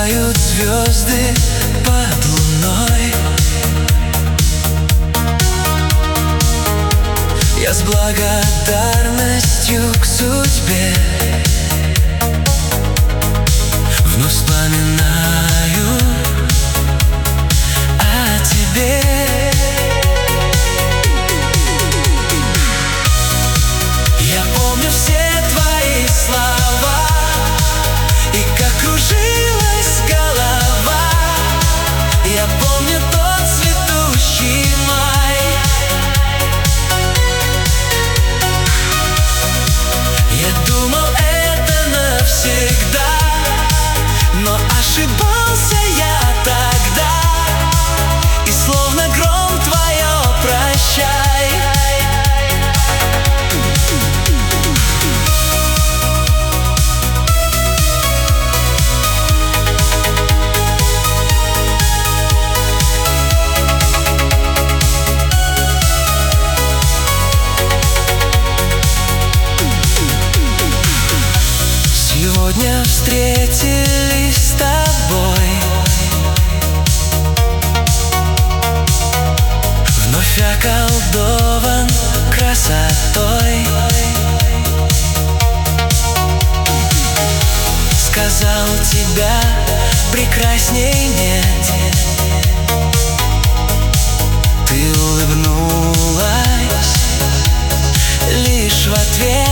мерцают звезды под луной. Я с благодарностью к судьбе вновь вспоминаю о тебе. Я помню все твои слова и как кружилась голова. Я помню тот цветущий май. Я думал, это навсегда, но ошибался я тогда. И словно гром твое прощай. Сегодня встретились с тобой, вновь околдован красотой. Сказал, тебя прекрасней нет. Ты улыбнулась лишь в ответ.